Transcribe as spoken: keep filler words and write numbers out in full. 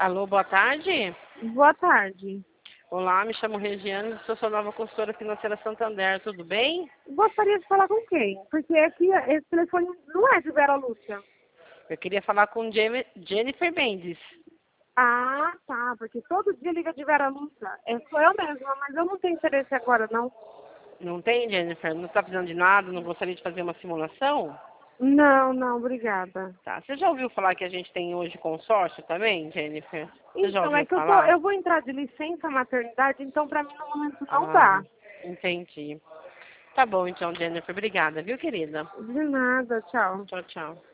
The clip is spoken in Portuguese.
Alô, boa tarde. Boa tarde. Olá, me chamo Regiane, sou sua nova consultora financeira Santander, tudo bem? Gostaria de falar com quem? Porque aqui esse telefone não é de Vera Lúcia. Eu queria falar com Jene- Jennifer Mendes. Ah, tá, porque todo dia liga de Vera Lúcia. É, sou eu mesma, mas eu não tenho interesse agora, não. Não tem, Jennifer? Não está precisando de nada? Não gostaria de fazer uma simulação? Não, não, obrigada. Tá. Você já ouviu falar que a gente tem hoje consórcio também, Jennifer? Você já Então, é ouviu que eu, tô, falar? eu vou entrar de licença maternidade, então pra mim no momento não Ah, dá. entendi. Tá bom então, Jennifer. Obrigada, viu, querida? De nada, tchau. Tchau, tchau.